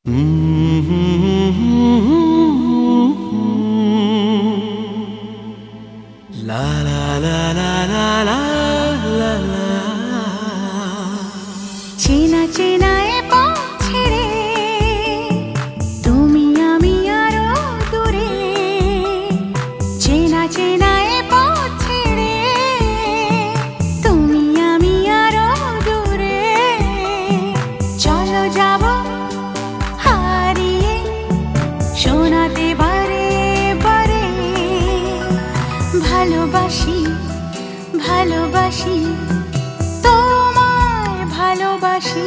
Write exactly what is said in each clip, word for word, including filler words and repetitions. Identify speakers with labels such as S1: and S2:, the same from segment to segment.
S1: La la la la la la la la
S2: চেনা চেনা এ পথ ছেড়ে তুমি আমি আরো দূরে চেনা চেনা এ পথ ছেড়ে তুমি আমি আরো দূরে চলো যাব হারিয়ে শোনাতে বারে বারে ভালোবাসি ভালোবাসি তোমায় ভালোবাসি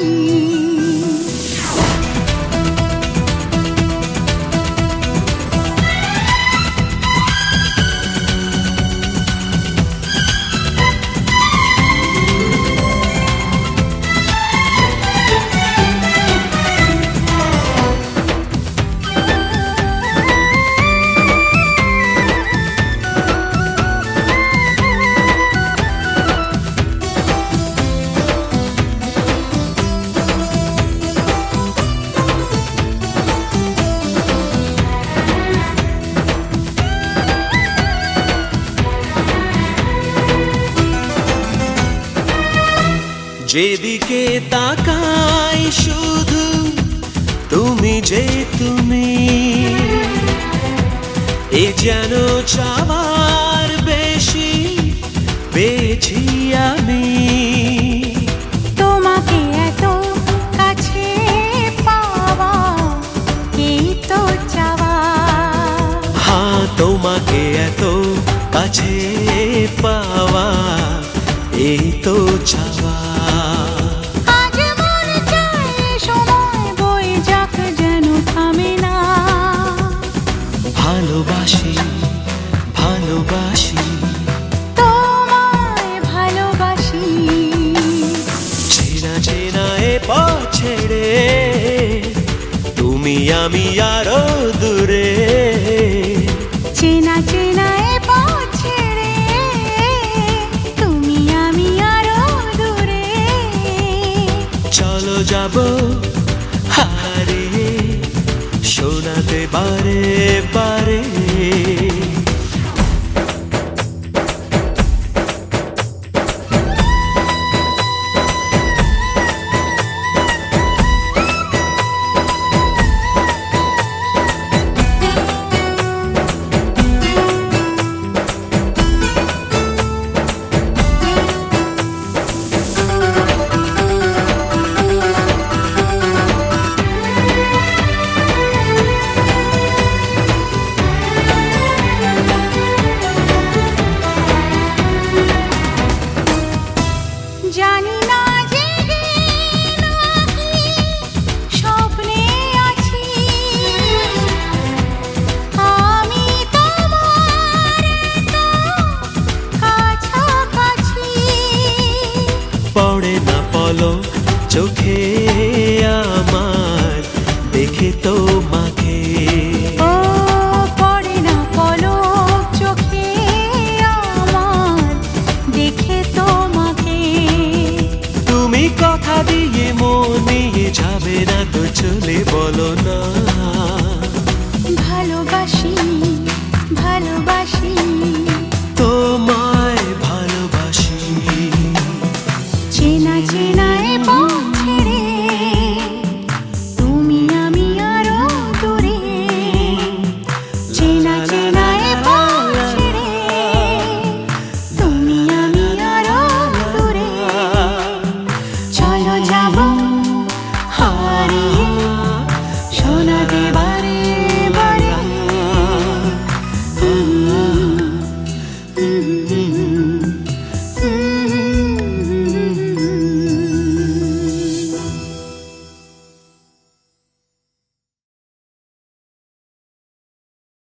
S1: যেদিকে তাকাই শুধু তুমি যে তুমি এ যেন চাওয়ার বেশি পেয়েছি আমি
S2: তোমাকে এত কাছে পাওয়া এই তো চাওয়া
S1: হ্যাঁ তোমাকে এত কাছে পাওয়া এই তো চাওয়া
S2: আজ মনে চায় সময় বয়ে যাক যেন থামে না
S1: ভালোবাসি ভালোবাসি
S2: তোমায় ভালোবাসি
S1: চেনা চেনা এ পথ ছেড়ে তুমি আমি আরো দূরে
S2: চেনা চেনা এ পথ ছেড়ে তুমি আমি আরো দূরে
S1: চলো যাব হারিয়ে শোনাতে বারে বারে
S2: জানি না জেগে নাকি স্বপ্নে আছি আমি তোমার কাছাকাছি
S1: পড়ে না পলক চোখে আমার দেখে তোমাকে
S2: ও পড়ে না পলক চোখে আমার দেখে তোমাকে
S1: তুমি কথা দিয়ে মন নিয়ে যাবে না তো চলে বলো না
S2: ভালোবাসি ভালোবাসি
S1: তোমায় ভালোবাসি
S2: চেনা চেনা এ পথ ছেড়ে তুমি আমি আরো দূরে চেনা চেনা এ পথ ছেড়ে তুমি আমি আরো দূরে চলো যাব হারিয়ে শোনাতে